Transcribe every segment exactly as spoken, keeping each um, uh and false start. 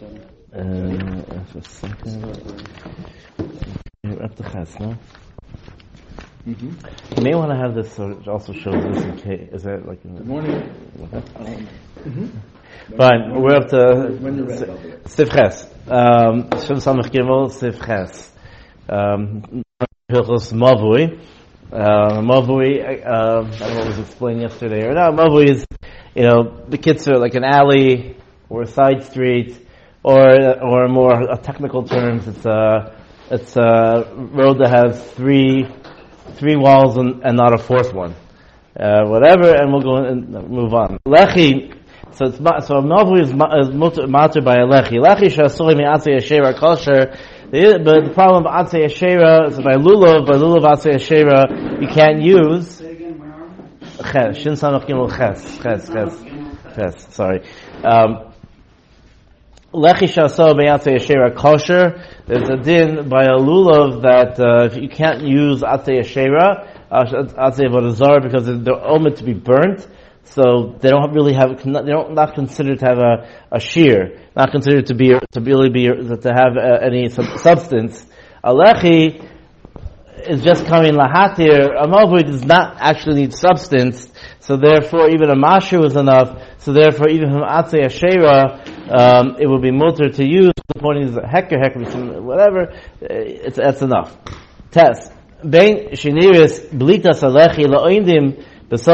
Uh, for a second. You're up to Ches, no? Mm-hmm. You may want to have this so it also shows this in case. Is that like in the... Good morning. Okay. Mm-hmm. Fine, we're up to Sif Ches. Um, Shem Samach Gimel, Sif Ches. Um, Hilchos Mavui. Uh, Mavui, uh, I don't know what was explained yesterday or not. Mavui is, you know, the kids are like an alley or a side street, or or more uh, technical terms, it's a it's a road that has three three walls and, and not a fourth one. Uh, whatever, and we'll go and move on. Lechi, so it's so Mavui is is matter by a lechi. Lechi shasoi mi'atzei asherah kosher. But the problem of Atzei Asherah is by Lulav, by Lulav Atzei Asherah, you can't use Ches, Shin Samach Gimel Ches, Ches, Ches, Ches, sorry. Um, Lechi Shaso Be'atzei Asherah kosher, there's a din by a Lulav that uh, if you can't use Atzei Asherah, Atzei Vodazar, because they're omitted to be burnt, so they don't really have, they don't not considered to have a, a shear, not considered to be to really be to have uh, any sub- substance. A lechi is just coming lahatir. A mavui does not actually need substance, so therefore even a mashu is enough. So therefore even from atzei asherah, um, it would be mutter to use. The point is heker heker whatever. It's that's enough. Test bein sheniris blitas alechi laoindim.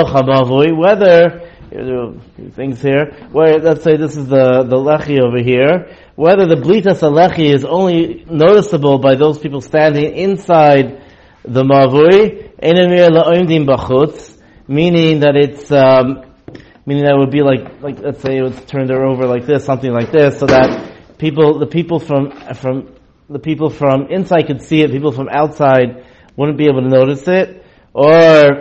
Whether things here, where let's say this is the the lechi over here, whether the blitas alechi is only noticeable by those people standing inside the mavui, enamir laoimdim bachutz, meaning that it's um, meaning that it would be like like let's say it would turn her over like this, something like this, so that people the people from from the people from inside could see it, people from outside wouldn't be able to notice it, or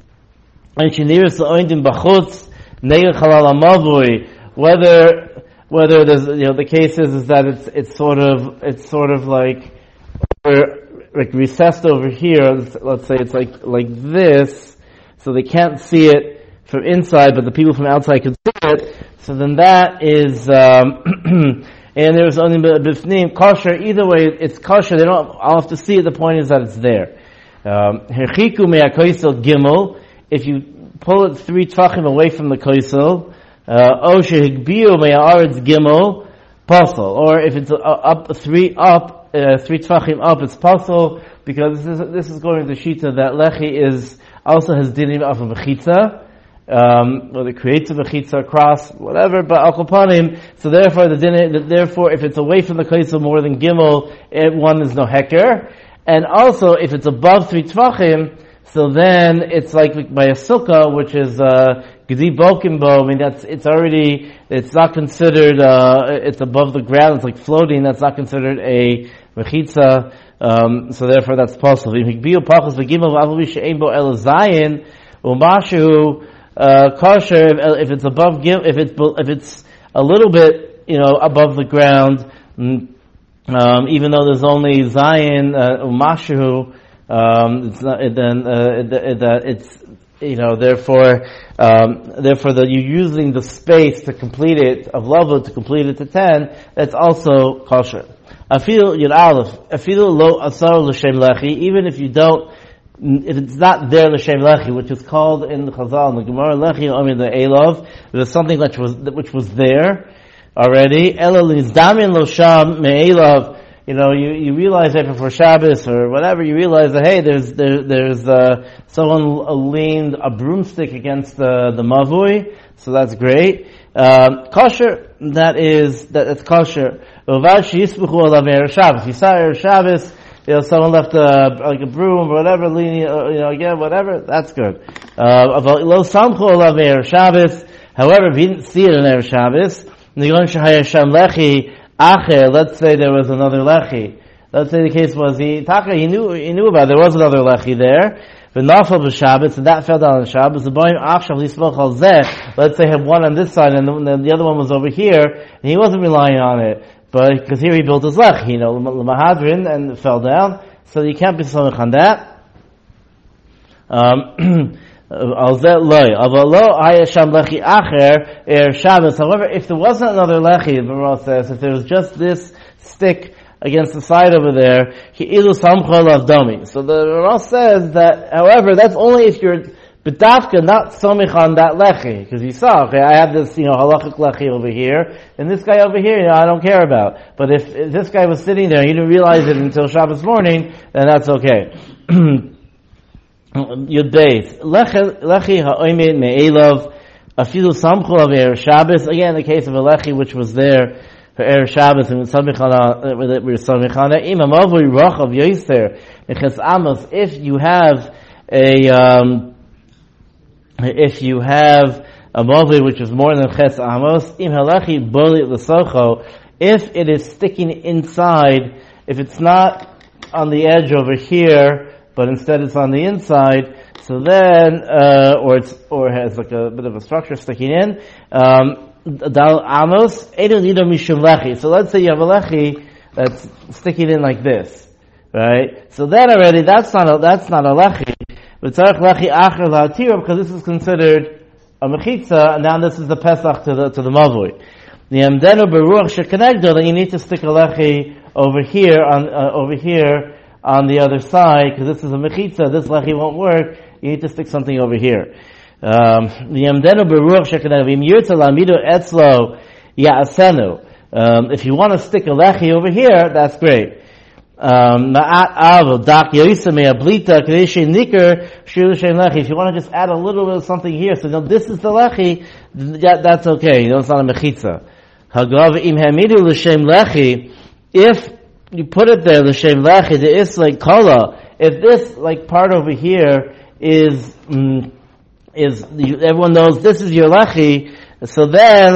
whether whether there's you know the case is, is that it's it's sort of it's sort of like like recessed over here. Let's say it's like like this, so they can't see it from inside, but the people from outside can see it. So then that is um, and there's only bifnim kosher. Either way, it's kosher. They don't all have to see it. The point is that it's there. Herchiku me'akoisel gimel. If you pull it three tvachim away from the koisel, o shehigbiu me'aretz gimel, pasal. Or if it's uh, up three up, uh, three tvachim up, it's pasal, because this is this is going to shita that lechi is also has dinim of a v'chitza, um, whether it creates a v'chitza, cross, whatever. But al kapanim, so therefore the din, therefore if it's away from the koisel more than gimel, it, one is no heker, and also if it's above three tvachim. So then it's like by a sukkah, which is gedi bokimbo. I mean, that's it's already it's not considered. Uh, it's above the ground. It's like floating. That's not considered a mechitza. Um, so therefore, that's possible. If it's above, if it's if it's a little bit, you know, above the ground, um, even though there's only zayin umashu. Um, it's not, then, uh, it, it, uh, it's, you know, therefore, um, therefore that you're using the space to complete it, of level to complete it to ten, that's also kosher. I feel, Yud Aleph, I feel lo asar l'shem lechi, even if you don't, if it's not there l'shem lechi, which is called in the Chazal, in the Gemara, lechi, I mean the Elov, there's something which was, which was there already, ela l'izdamin lo sham me'elov. You know, you, you realize that before Shabbos or whatever, you realize that, hey, there's, there, there's, uh, someone leaned a broomstick against the, the mavui, so that's great. Um, kosher, that is, that, that's kosher. If you saw Erev Shabbos, you know, someone left a, like a broom or whatever, leaning, uh, you know, again, whatever, that's good. Uh, however, if you didn't see it in Erev Shabbos, Acher, let's say there was another lechi. Let's say the case was he taka he knew he knew about it. There was another lechi there. The nafal b'Shabbos, and that fell down on Shabbos. The boy achshav lismoch al zeh. Let's say had one on this side and then the other one was over here, and he wasn't relying on it, but because here he built his lechi, you know, l'mahadrin, and it fell down. So you can't be samech on that. Um, However, if there wasn't another lechi, the Ramah says, if there was just this stick against the side over there, so the Ramah says that, however, that's only if you're B'dafka, not somich on that lechi, because you saw, okay, I have this, you know, halachic lechi over here, and this guy over here, you know, I don't care about. But if, if this guy was sitting there, and you didn't realize it until Shabbos morning, then that's okay. Yud Beis, lechi ha'oimid me'elov, afilu samchul of Erev Shabbos, again, the case of a lechi which was there for Erev Shabbos, and samich on we're samich on it, imam avui roch of yoser, because amos, if you have a, um, if you have a mavli which is more than ches amos, im halachi boli l'socho, if it is sticking inside, if it's not on the edge over here, but instead it's on the inside, so then, uh, or it's, or has like a bit of a structure sticking in, um, dal amos, edu nido mishum lechi. So let's say you have a lechi that's sticking in like this, right? So then already, that's not a, that's not a lechi. But tzarech lechi acher la'atira, because this is considered a mechitza, and now this is the pesach to the, to the mavui. The amdenu beruach shekenegdo, then you need to stick a lechi over here, on, uh, over here, on the other side, because this is a mechitza, this lechi won't work, you need to stick something over here. Um, the amdenu beruach shekenegdo, v'im yirtza la'amidu etzlo ya'asenu. Um, if you want to stick a lechi over here, that's great. Um, if you want to just add a little bit of something here, so no, this is the lechi, that, that's okay. You know, it's not a mechitza. If you put it there, l'shem lechi, there is like kola. If this like part over here is mm, is everyone knows this is your lechi, so then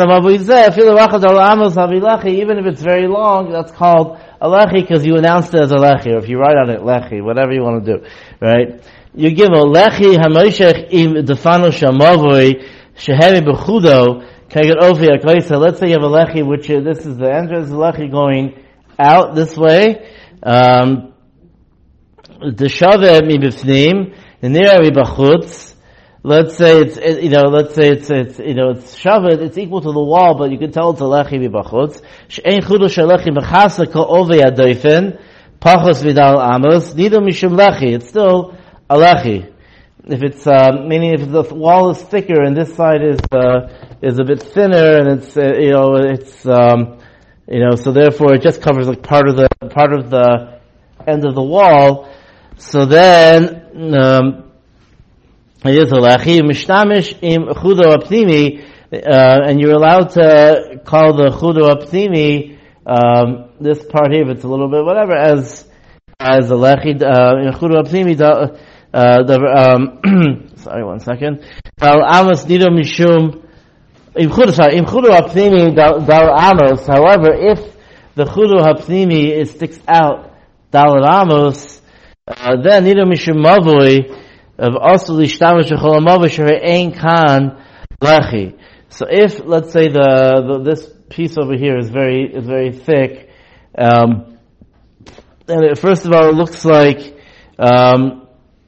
even if it's very long, that's called a lechi because you announced it as a lechi, or if you write on it lechi, whatever you want to do, right? You give a lechi hamoshech im defano shamavoi shehemi bechudo kaget ofi akoisa. Let's say you have a lechi which is, this is the entrance, the lechi going out this way. Um, the shaveh mibifnim, the nira mibachutz. Let's say it's, it, you know, let's say it's, it's, you know, it's shaved, it's equal to the wall, but you can tell it's a lechi mibachutz. She'ein chudo shelechi mechasa ko ove adoifen, pachos vidal amos, nido mishum lechi. It's still a lechi. If it's, uh, meaning if the wall is thicker and this side is, uh, is a bit thinner and it's, uh, you know, it's, um, you know, so therefore it just covers like part of the, part of the end of the wall. So then, um, it is a lechi, mishtamish im chudo apnimi, and you're allowed to call the chudo apnimi, um, this part here, if it's a little bit whatever, as, as a lechi, uh, in chudo apnimi, uh, the, um, sorry, one second. Dal amos nido mishum, im chudo, sorry, im chudo apnimi, dal amos, however, if the chudo apnimi is sticks out, dal amos, uh, then nido mishum mavoi, of also lishtamish v'cholamavish ein kan lechi. So if let's say the, the this piece over here is very is very thick, um, and it, first of all it looks like um,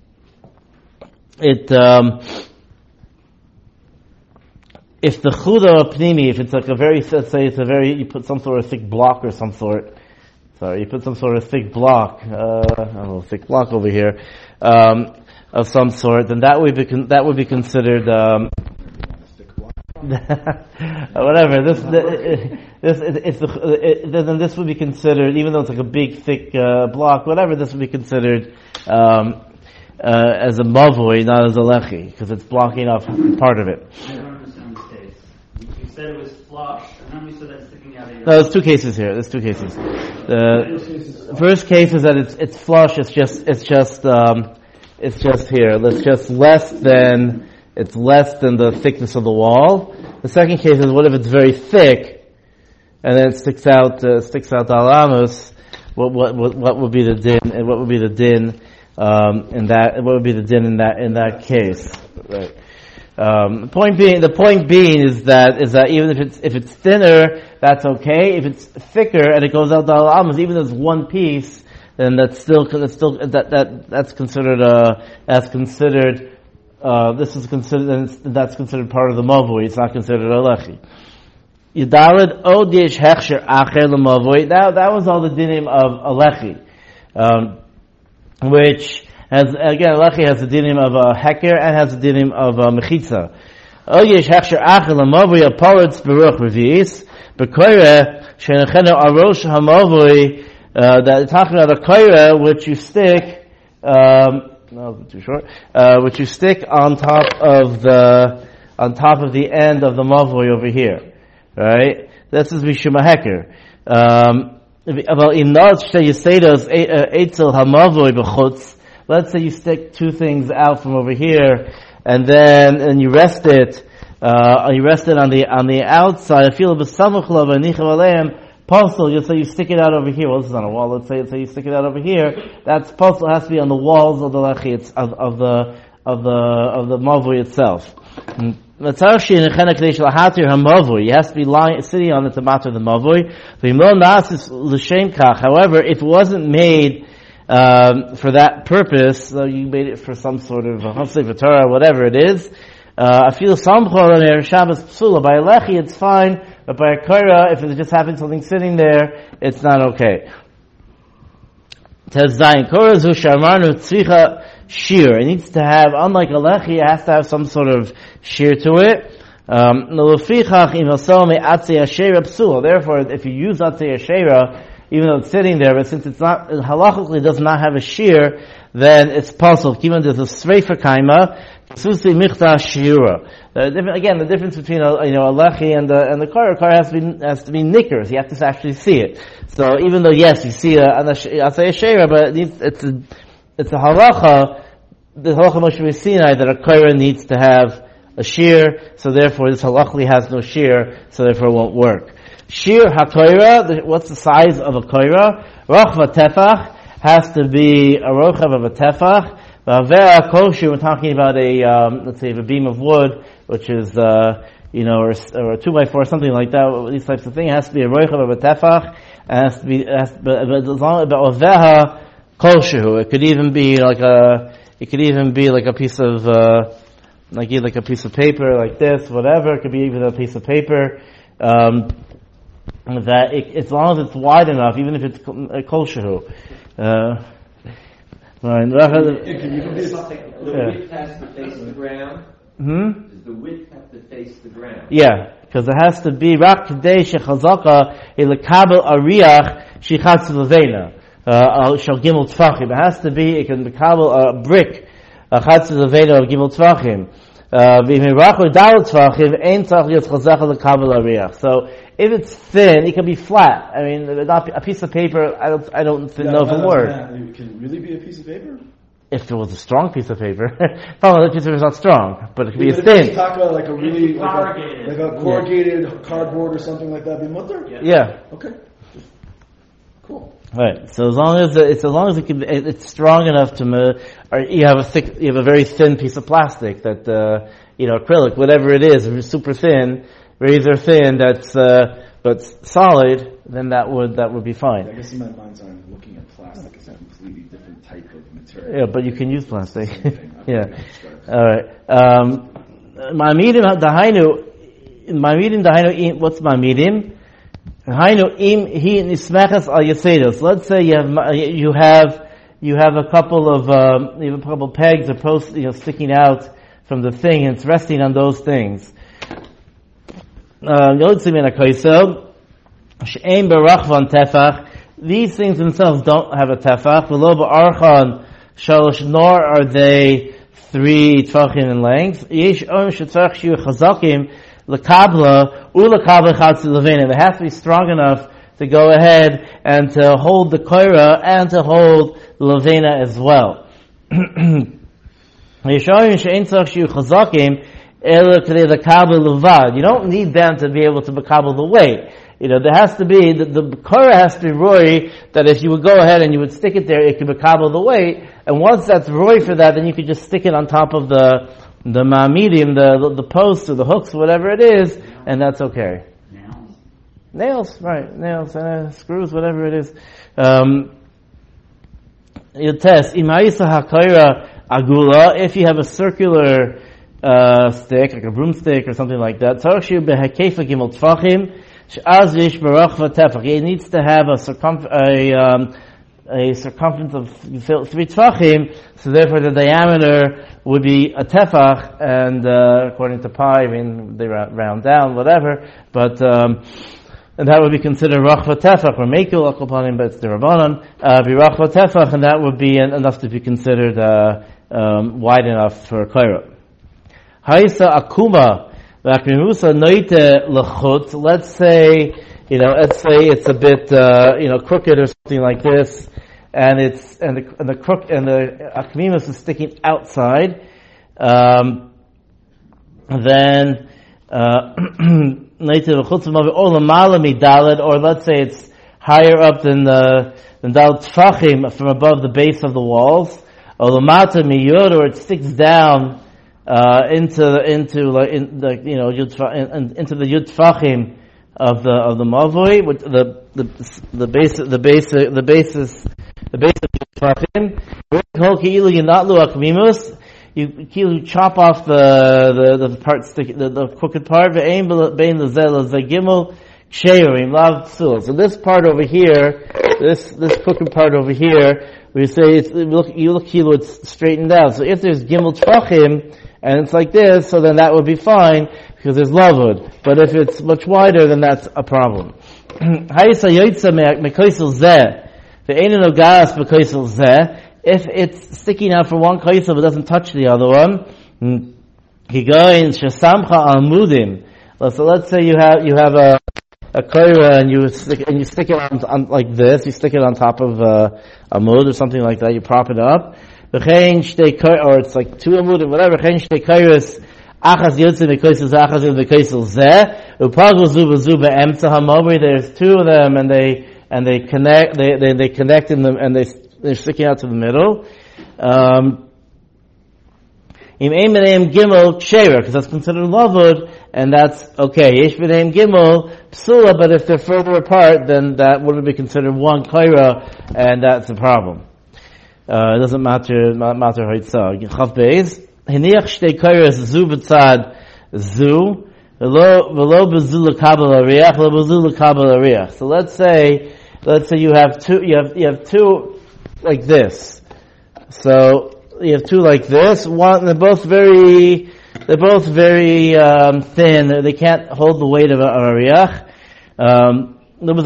it um, if the chudo pnimi, if it's like a very, let's say it's a very, you put some sort of thick block or some sort. Sorry, you put some sort of thick block, uh, I don't know, thick block over here. Um, of some sort, then that would be con- that would be considered um, whatever. This this it's the it, then this would be considered, even though it's like a big thick uh, block, whatever. This would be considered um, uh, as a mavoi, not as a lechi, because it's blocking off part of it. I don't understand this case. You said it was flush, and then we said that's sticking out of your. No, there's two cases here. There's two cases. The first case is that it's it's flush. It's just it's just. Um, It's just here. It's just less than, it's less than the thickness of the wall. The second case is what if it's very thick, and then it sticks out, uh, sticks out al amos, what, what, what, what would be the din, and what would be the din, um, in that, what would be the din in that, in that case? Right. Um, the point being, the point being is that, is that even if it's, if it's thinner, that's okay. If it's thicker and it goes out al amos, even if it's one piece, then that's still, that's still, that, that, that's considered, uh, that's considered, uh, this is considered, that's considered part of the mavui. It's not considered a lechi. Yudalid od yesh hechsher acher lemavui. That that was all the dinim of a lechi, um, which has again a lechi has the dinim of a heker and has the dinim of a mechitza. Od yesh hechsher acher lemavui a poritz beruch revi'is bekoire shenechenu arosh hamavui. That talking about a koire which you stick. Um, No, too short. Uh, which you stick on top of the, on top of the end of the mavoi over here. Right? This is Mishum HaHeker. Um, about in Notch, you say those, Eitzel HaMavoi B'chutz. Let's say you stick two things out from over here, and then, and you rest it, uh, you rest it on the, on the outside. I feel b'samuch lo v'nichav aleim. Postal, you say you stick it out over here. Well, this is on a wall. Let's say, let's say you stick it out over here. That's postal has to be on the walls of the lechi, it's of, of the of the of the mavui itself. It has to be lying, sitting on the tomato of the mavui. However, if it wasn't made um, for that purpose, so you made it for some sort of hopefully for Torah, whatever it is. Uh, I feel some Shabbos psula by a lechi, it's fine. But by a koira, if it just happens something sitting there, it's not okay. Tezayin koira zu shamarnu tzricha shir. It needs to have, unlike a lechi, it has to have some sort of shear to it. Um, therefore, if you use atzei ashera, even though it's sitting there, but since it's not, halachically does not have a shear, then it's possible. Even there's a sreifa kaima, susi michta shiura. Again, the difference between a, you know, a lechi and the, and the kar, a kar has to be, has to be knickers. You have to actually see it. So even though, yes, you see a, I'll say a shera, but it needs, it's a, it's a halacha, the halacha Moshe Sinai, that a kar needs to have a shear, so therefore this halachically has no shear, so therefore it won't work. Shear ha-koira, what's the size of a koira? Rochva tefach, has to be a rochav of a tefach. V'avera kosher, we're talking about a, um, let's say a beam of wood, which is, uh, you know, or, or a two by four, something like that, these types of things, it has to be a rochav of a tefach, and it has to be, it has to, but, but as long as, v'avera kosher, it could even be like a, it could even be like a piece of, uh, like, like a piece of paper, like this, whatever, it could be even a piece of paper, um, that it, as long as it's wide enough, even if it's kol shehu. Uh, right. Can you do something? The yeah. width has to face the ground. Hmm? Does the width have to face the ground? Yeah, because it has to be rak kadei shechazaka ilakabel ariach shichatz levena shel gimel tfachim. It has to be. It can be kabel a brick a chatz levena of gimel tfachim. Uh, so if it's thin, it can be flat. I mean, not a piece of paper. I don't. I don't yeah, know if it works. It can really be a piece of paper. If it was a strong piece of paper, probably the piece of paper is not strong, but it could be yeah, a thin. You talk about like a really like a, like a corrugated yeah. cardboard or something like that. Be mutter? Yeah. yeah. Okay. Cool. Right. So as long as it's as long as it can, it's strong enough to, or you have a thick, you have a very thin piece of plastic that, uh, you know, acrylic, whatever it is, if it's super thin, razor thin, that's, uh, but solid, then that would that would be fine. I guess in my mind's eye, I'm looking at plastic as a completely different type of material. Yeah, but you can use plastic. yeah. All right. Um, my medium dahainu, my medium dahainu. What's my medium? Let's say you have you have you have a couple of um, you have a couple of pegs or posts, you know, sticking out from the thing, and it's resting on those things. These things themselves don't have a tefach. Nor are they three tefachim in length. L'kabla, u'l'kabla chatzi levena. They have to be strong enough to go ahead and to hold the koira and to hold the levena as well. You don't need them to be able to bekabel the weight. You know, there has to be, the, the koira has to be roy, that if you would go ahead and you would stick it there, it could bekabel the weight, and once that's roy for that, then you could just stick it on top of the the ma'amidim, the, the the posts or the hooks, whatever it is, and that's okay. Nails. Nails, right? Nails, uh, screws, whatever it is. Um, you test. Imaisa hakoira agula, if you have a circular uh, stick, like a broomstick or something like that, it needs to have a, circumf- a, um, a circumference of three tefachim, so therefore the diameter would be a tefach, and uh, according to pi, I mean, they round down, whatever, but um, and that would be considered rachva tefach, or mekil akopanim, but it's the rabbanon, uh, be rachva tefach, and that would be enough to be considered uh, um, wide enough for kaira. Haisa akuma, v'akmimusa noite lechut. Let's say, you know, let's say it's a bit, uh, you know, crooked or something like this, and it's and the and the crook and the akmimus is sticking outside. Um, then. Uh, or let's say it's higher up than the than dal tfachim from above the base of the walls, or lamata miyud, or it sticks down uh, into into like in the you know yud, in, into the yud tfachim of the of the mavoi, with the the the base the base the basis the base of yud tfachim. You, you chop off the, the, the part, stick, the, the crooked part, so this part over here, this, this crooked part over here, we say it's, look, you look, it's straightened out. So if there's gimel tvachim, and it's like this, so then that would be fine, because there's lavud. But if it's much wider, then that's a problem. If it's sticking out from one kaisa but doesn't touch the other one, so let's say you have you have a a kaira and you stick and you stick it on, on like this, you stick it on top of uh, a amud or something like that, you prop it up, or it's like two amud or whatever. There's two of them, and they and they connect they they, they connect in them, and they they're sticking out to the middle. Um, gimel ksheira, because that's considered lavud, and that's okay. Yesh b'neim gimel psula, but if they're further apart, then that wouldn't be considered one kaira, and that's a problem. Uh, it doesn't matter matter haitzah. Chav beis hiniach shtei kairas zu b'tzad zu v'lo v'lo b'zu l'kabel ariach lo b'zu l'kabel ariach. So let's say let's say you have two you have you have two like this. So you have two like this. One, they're both very, they're both very um, thin. They can't hold the weight of a ariach. Um, but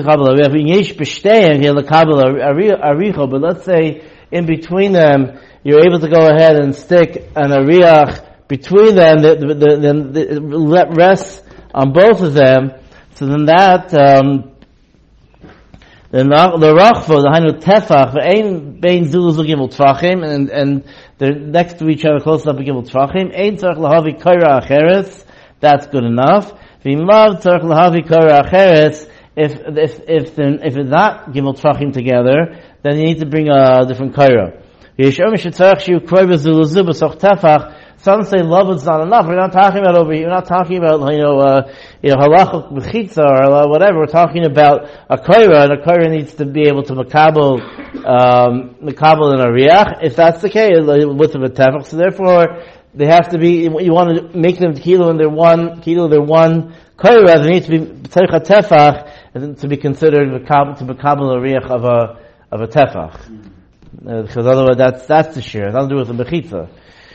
let's say in between them, you're able to go ahead and stick an ariach between them. Then let rest on both of them. So then that. Um, The the rachva, the hainu tefach, ve'ein bein zulu zu gimel tvachim, and and they're next to each other, close up to gimel tvachim. Ein tzarich lahavi kaira acheres, that's good enough. V'im lav tzarich lahavi kaira acheres, if if if then if it's not gimel tvachim together, then you need to bring a different kaira. V'yishom shetzarich shiu kroiva zulu zu b'soch tefach. Some say love is not enough. We're not talking about over here. We're not talking about, you know, uh, you know, halacha b'chitza or whatever. We're talking about a kaira, and a kaira needs to be able to makabel, um, makabel in a riach. If that's the case, with a tefach, so therefore they have to be. You want to make them kilo, and they're one kilo, they're one kaira. They need to be tzarich a tefach to be considered to makabel a riach of a of a tefach, uh, because otherwise that's that's the share. It has to do with the b'chitza.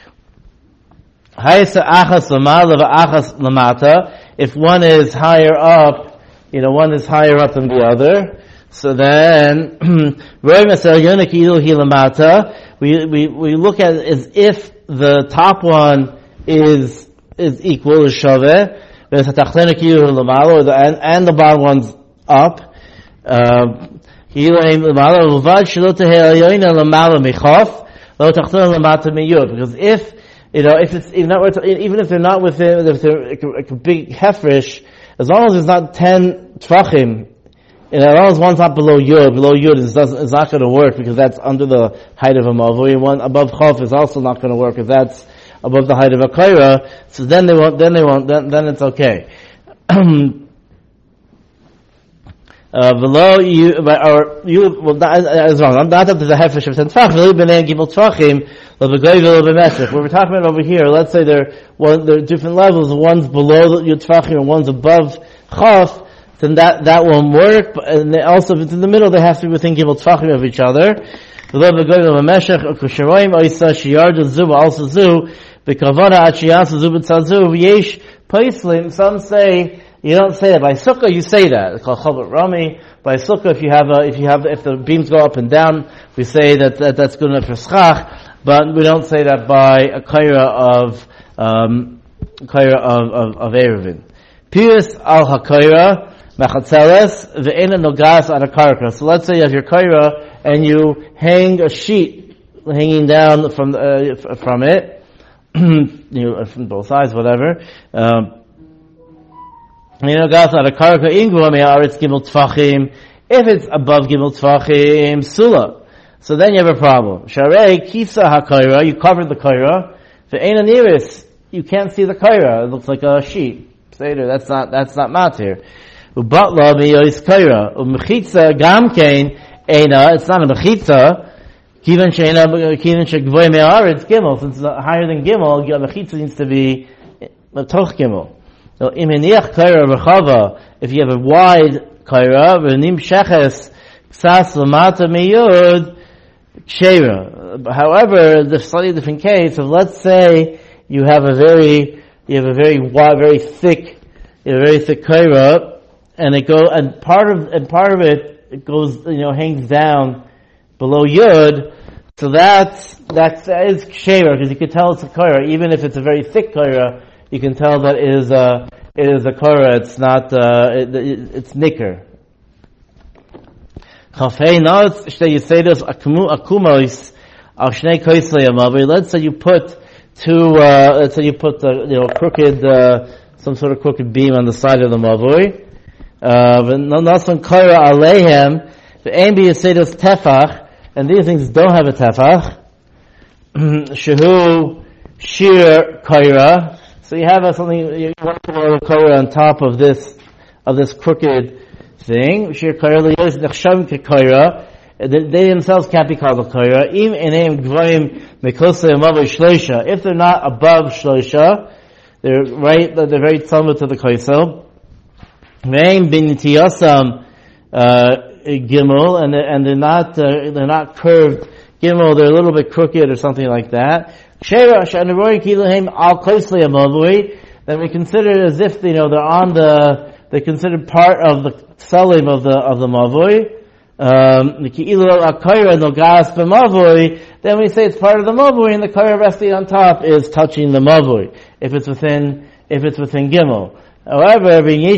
If one is higher up, you know, one is higher up than the other, so then we we we look at it as if the top one is is equal, is shaveh, and, and the bottom one's up. Because if You know, if it's even, not, even if they're not within, if they're a, a big hefresh, as long as it's not ten tvachim, you know, as long as one's not below yud, below yud is doesn't is not going to work because that's under the height of a mavui. One above chof is also not going to work if that's above the height of a kaira. So then they won't. Then they won't. Then, then it's okay. Uh, below you, or you, well, that is wrong. Not that there's a hefesh of ten tefach. Really, b'nei gimel tefachim, l'begoy v'l'b'meshech. What we're talking about over here, let's say there, one, there are different levels. One's below your tefachim and one's above chaf. Then that that won't work. But, and they also, if it's in the middle, they have to be within gimel tefachim of each other. V'lo begoy v'l'b'meshech, or kusharoim oisa shiyardu zu also zu b'kavana achiyasu zu b'tzazu v'yesh paislim. Some say. You don't say that. By sukkah, you say that. It's called chavot rami. By sukkah, if you have a, if you have, if the beams go up and down, we say that, that that's good enough for schach, but we don't say that by a kaira of, um, kaira of, of, of Eruvin. Pius al ha-kaira, mechatzeles, ve'ena nogas ad ha-karka. So let's say you have your kaira, and you hang a sheet, hanging down from, uh, from it, you know, from both sides, whatever, um, if it's above gimel tfachim, sula. So then you have a problem. Sharei kisa hakaira, you covered the kaira. Ve'ena niris, you can't see the kaira. It looks like a sheet. Seder, that's not that's not matir. Ubatla miyois kaira. Umechitza gamkein ena. It's not a mechitza. Kivan she'ena kivan she'gvoy me'aretz gimel. Since it's higher than gimel, your mechitza needs to be toch gimel. So, if you have a wide kaira, v'nim sheches ksas l'mata miyud kshera. However, there's a slightly different case of, let's say you have a very, you have a very wide, very thick, you have a very thick kaira, and it go, and part of, and part of it, it goes, you know, hangs down below yud. So that's, that's, that is kshera, because you can tell it's a kaira, even if it's a very thick kaira. You can tell that it is a, it is a korah, it's not, uh, it, it, it's nicker. Chafei, now it's, you say this, akumos, al shnei koislei amavi, let's say you put two, uh, let's say you put, uh, you know, crooked, uh, some sort of crooked beam on the side of the mavui, uh, v'nasan korah aleihem, v'ein bi yasedos tefach, and these things don't have a tefach, shehu shir korah. So you have a, something, you want to put a kaira on top of this, of this crooked thing. Shir kaira liyos nechshavim kekaira. They themselves can't be called a kaira. Im eneim gvoim mekosei amav shloisha. If they're not above shloisha, they're right, they're very tzamut to the kaisel. Ve'im binitiyasam, uh, gimel, and they're, and they're not, uh, they're not curved gimel, they're a little bit crooked or something like that. Then we consider it as if, you know, they're on the, they're considered part of the salim of the, of the mavui. Um, then we say it's part of the mavui and the kaira resting on top is touching the mavui. If it's within, if it's within gimel. However,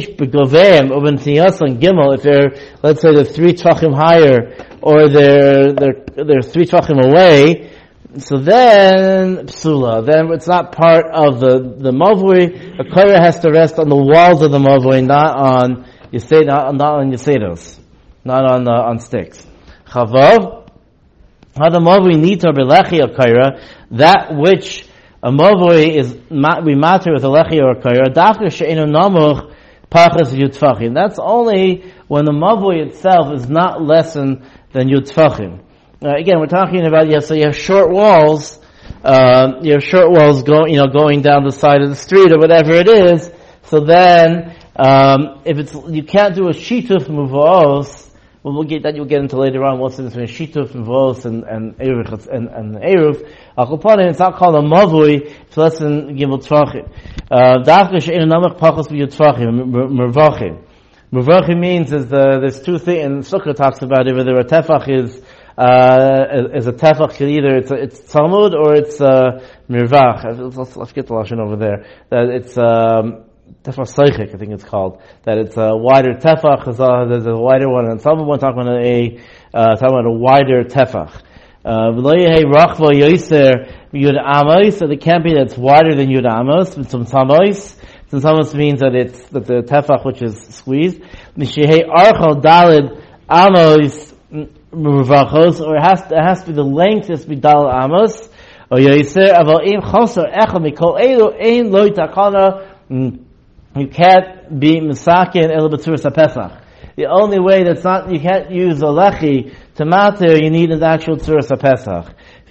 gimel, if they're, let's say they're three tvachim higher, or they're, they're, they're three tvachim away, so then, psula, then it's not part of the, the mavui. A kaira has to rest on the walls of the mavui, not on, you say, not, not on yasedos, not on, uh, on sticks. Chavav, how the mavui nita b'lechi a kaira, that which a mavui is, we matter with a lechi or a kaira, dafka she'enu namuch pachas yutfachim. That's only when the mavui itself is not less than, than yutfachim. Uh, again, we're talking about, yeah, so you have short walls, uh, you have short walls going, you know, going down the side of the street or whatever it is. So then, um, if it's, you can't do a shituf muvos, well, we'll get that, you'll get into later on, what's the difference between shituf muvos and, and eruv, and, and eruv. Akopanim, it's not called a mavui, it's less than gimel tvachim. Uh, dafka she'enu namach pachos v'yutvachim, mervachim. Mervachim means is the, there's two things, and Sukkah talks about it, whether a tefach is, Uh, as a tefach, either it's it's Talmud or it's uh, mirvach. Let's, let's get the lashon over there. That it's um, tefach seichik, I think it's called. That it's a wider tefach. There's a wider one, and some one talking about a uh, talking about a wider tefach. V'loyehei rachva yoser yud amos. So it can't be that it's wider than yud amos. Some amos. Some amos means that it's that the tefach which is squeezed. Mishehei archal dalid amos. Muvachos, or it has to, it has to be the length has to be dal amos, or yoser aval im choser echad mikol elu ein lo takana. You can't be misakin el b'tzuras hapesach. The only way that's not, you can't use a lechi to matir, you need an actual tzuras HaPesach.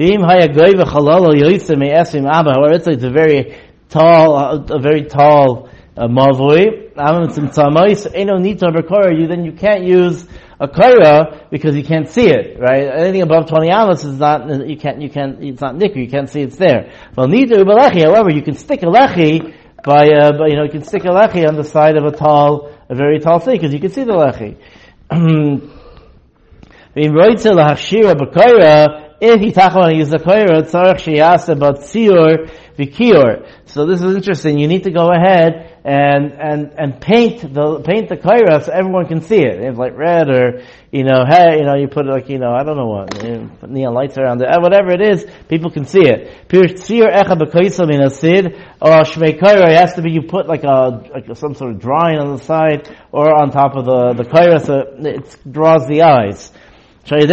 However, it's like a very tall, a very tall uh, mavui. You then you can't use a kaira because you can't see it, right? Anything above twenty amos is not, you can't, you can't, it's not nikkur, you can't see it's there. Well, however, you can stick a lechi by, uh, by, you know, you can stick a lechi on the side of a tall, a very tall thing because you can see the lechi. If he talks about use the kaira, tzarech sheyasa about tzior v'kior. So this is interesting. You need to go ahead and and and paint the paint the kaira so everyone can see it. It's like red or you know, hey, you know, you put like you know, I don't know what, you know, put neon lights around it, whatever it is, people can see it. Pir tzior echa b'kaisam in a sid or shmei kaira. It has to be you put like a like some sort of drawing on the side or on top of the the kaira so it draws the eyes. But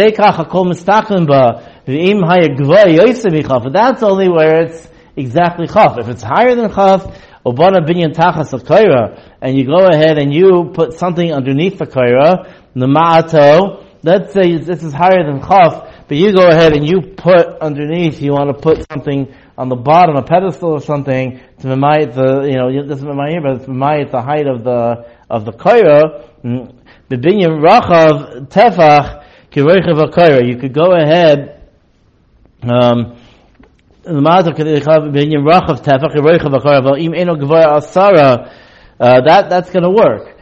that's only where it's exactly chaf. If it's higher than chaf, obana binyan tachas of kaira, and you go ahead and you put something underneath the kaira, the ma'ato, let's say this is higher than chaf, but you go ahead and you put underneath, you want to put something on the bottom, a pedestal or something, to memait the, you know, this is memait, but it's memait the height of the, of the kaira, the binyan rachav tefach, you could go ahead, um, uh, that, that's gonna work.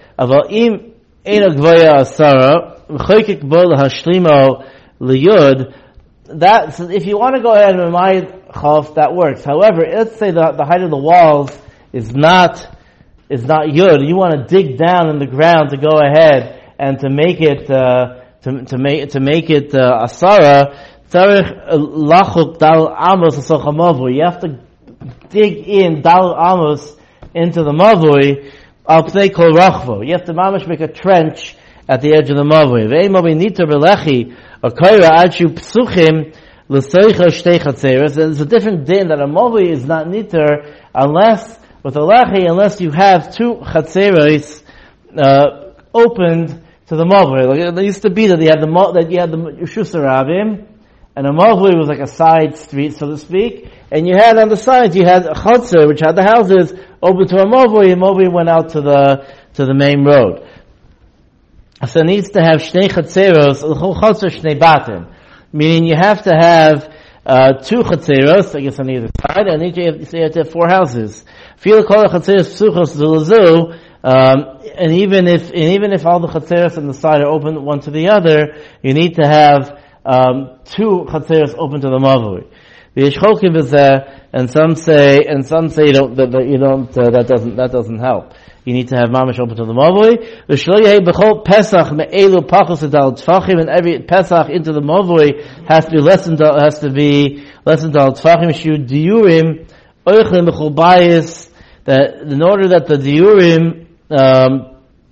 That, so if you want to go ahead and remind chaf, that works. However, let's say the, the height of the walls is not, is not yud. You want to dig down in the ground to go ahead and to make it, uh, To, to make to make it uh, asara, tzarich lachuk dal amos asoch hamavui. You have to dig in dal amos into the mavui. Al pnei kol rachvo. You have to mamash make a trench at the edge of the mavui. Ve'imavui niter belechi a kaira achu psuchim l'soicha shtei chatzeres. There's a different din that a mavui is not niter unless with a lechi unless you have two chatzeres uh, opened to the mavui. Like, there used to be that you had the that you had the Reshus Harabim, and a mavui was like a side street, so to speak, and you had on the side you had a chotzer, which had the houses open to a mavui, and mavui went out to the to the main road. So it needs to have shnei chatzeros, chotzer shnei batim, meaning you have to have uh, two chatzeros, I guess on either side, and each you have, so you have to have four houses. Feel kol chatzeros psuchos zulazu. Um, and even if, and even if all the chatzeros on the side are open one to the other, you need to have, um, two chatzeros open to the mavui. The yeshchokim is there, and some say, and some say you don't, that, that you don't, uh, that doesn't, that doesn't help. You need to have mamash open to the mavui. The shloyeh b'chol pesach me'elu pachos adal tfachim, and every pesach into the mavui has to be less than, has to be less than dal tfachim, shu diurim, oichlim b'chol bayis, that in order that the diurim, Um,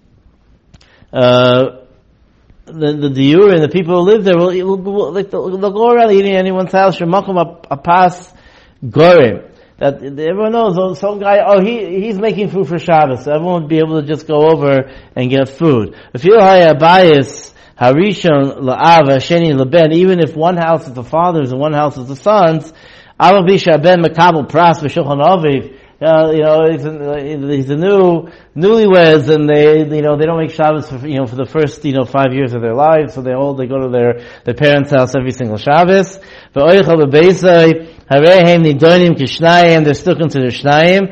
uh, the, the diur and the people who live there will, will, will like they'll, they'll go around eating anyone's house. Shemakom apas gorim. That everyone knows. Oh, some guy, oh, he he's making food for Shabbos. So everyone would be able to just go over and get food. If you hire bias harishon la'ava sheni leben, even if one house is the father's and one house is the son's, Aval bisha ben makabel pras v'shulchan aviv. Uh, you know, he's a, he's a new, newlyweds, and they, you know, they don't make Shabbos for, you know, for the first, you know, five years of their lives, so they all, they go to their, their parents' house every single Shabbos. They're still considered shnayim.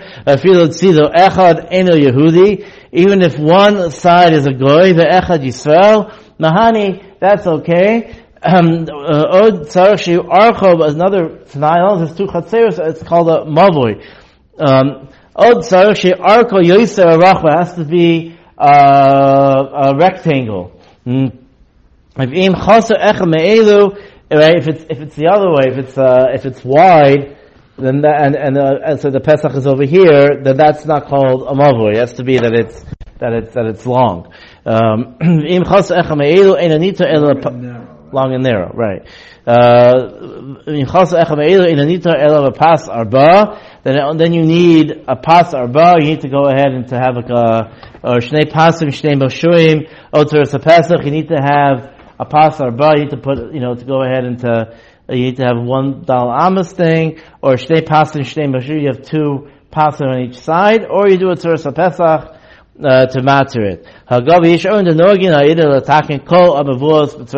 Even if one side is a goy, the echad Yisrael, Mahani, that's okay. Um, Od tzarech she'u archo, another tnai, there's two chatzeros, it's called a mavui. Um, Od tzarech she'u archo yoser arachva, has to be uh, a rectangle. If im chaser echad me'elu, if it's if it's the other way, if it's uh, if it's wide, then that, and and, uh, and so the Pesach is over here, then that's not called a mavui. It has to be that it's that it's that it's long. Um, im chaser echad me'elu ein anita ela. long and narrow, right? Uh, then, then you need a pas arba. You need to go ahead and to have like a, or shnei pasim, shnei moshuim, oteres pesach. You need to have a pas arba. You need to put, you know, to go ahead and to, you need to have one dal amas thing, or shnei pasim, shnei moshuim. You have two pasim on each side, or you do a oteres pesach. Uh, to matter it. Hagav yish on the nogin ha'idel attacking kol amavos